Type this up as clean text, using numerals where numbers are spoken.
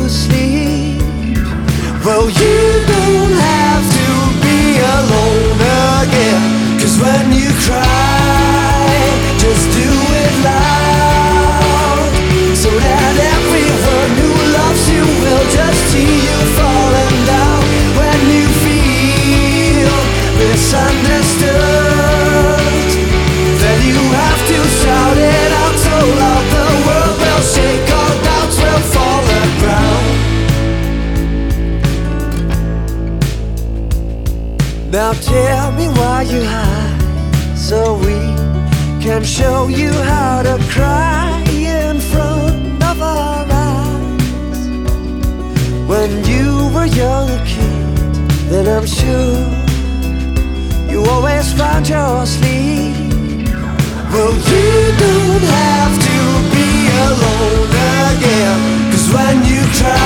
sleep. Well, you don't have to be alone again, 'cause when you cry, just do it loud, so that everyone who loves you will just see you falling down. When you feel misunderstood, then you have to shout it out so loud the world will shake, all doubts will fall to the ground. Now tell me why you hide, so we can show you how to cry in front of our eyes. When you were young a kid, then I'm sure you always found your sleep. Well, you don't have to be alone again, 'cause when you try